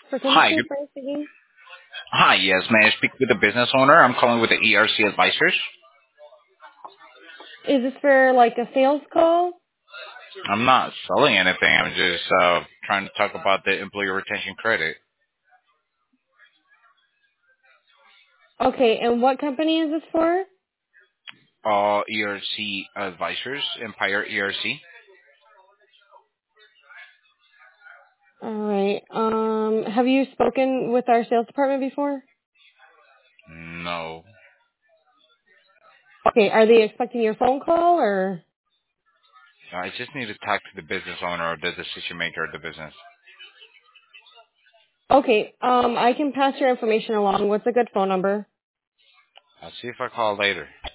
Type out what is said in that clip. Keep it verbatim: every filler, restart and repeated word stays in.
For Hi. chemistry, good- Brian speaking. Hi. Yes. May I speak with the business owner? I'm calling with the E R C Advisors. Is this for like a sales call? I'm not selling anything. I'm just uh, trying to talk about the employee retention credit. Okay, and what company is this for? Uh, E R C Advisors, Empire E R C. All right. Um, have you spoken with our sales department before? No. Okay, are they expecting your phone call or? I just need to talk to the business owner or the decision maker of the business. Okay, um, I can pass your information along. What's a good phone number? I'll see if I call later.